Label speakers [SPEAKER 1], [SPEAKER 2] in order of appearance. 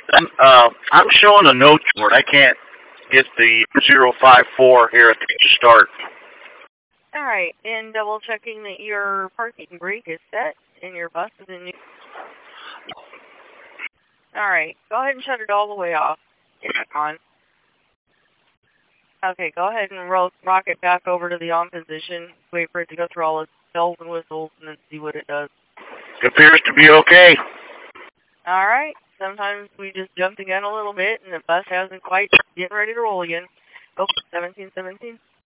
[SPEAKER 1] I'm showing a note board. I can't get the 054 here at the start.
[SPEAKER 2] Alright, and double checking that your parking brake is set and your bus is in new. Alright, go ahead and shut it all the way off. It's on. Okay, go ahead and rock it back over to the on position. Wait for it to go through all its bells and whistles and then see what it does.
[SPEAKER 1] It appears to be okay.
[SPEAKER 2] Alright, sometimes we just jump the gun a little bit and the bus hasn't quite getting ready to roll again. Go, 1717.